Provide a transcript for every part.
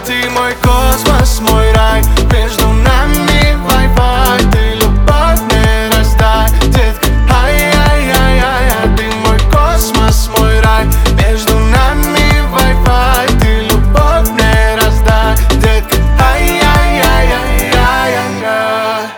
ты мой космос, мой рай. Между нами Wi-Fi, ты любовь мне раздай, детка. Ай-яй-яй-яй, ты мой космос, мой рай. Между нами Wi-Fi, ты любовь мне раздай, детка. Ай-яй-яй-яй-яй-яй.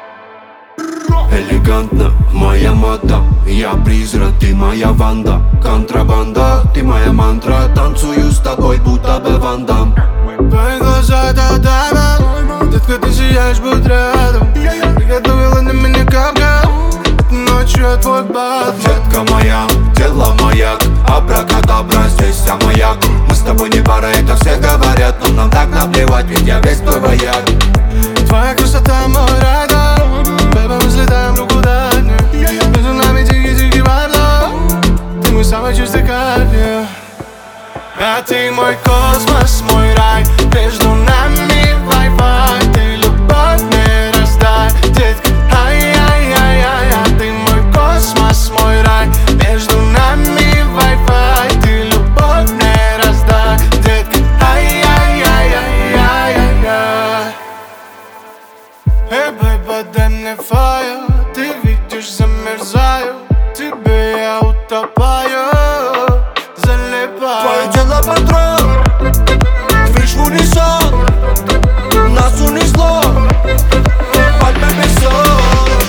Элегантно, моя мода. Я призрак, ты моя Ванда. Контрабанда, ты моя мантра. Танцую с тобой, будто бы Ван Дам. Твои глаза это даймонд, детка, ты сияешь, будь рядом. Приготовила для меня капкан, ночью я твой Бэтмен. Детка моя, тело маяк. Абракадабра, здесь вся маяк. Мы с тобой не пара, это все говорят, но нам так наплевать, ведь я весь твой вояк. Твоя красота мой райдер, бэйби, мы взлетаем друг куда дня. Между нами тихий-тихий вайб, ты мой самый чистый кайф, yeah. А ты мой космос, мой рай. Между нами Wi-Fi, ты любовь мне раздай, детка. Ай-яй-яй-яй, ты мой космос, мой рай. Между нами Wi-Fi, ты любовь мне раздай, детка. Ай-яй-яй-яй-яй-яй. Эй, бэйба, дай мне фаер. Ты видишь, замерзаю, тебе я утопаю, залипаю. Твое тело патрон, движ в унисон. Нас унесло, пальмы без сон.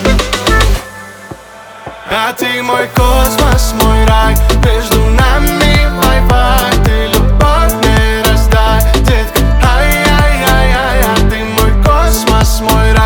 А ты мой космос, мой рай. Между нами Wi-Fi, ты любовь мне раздай, детка. Ай-яй-яй-яй, ты мой космос, мой рай.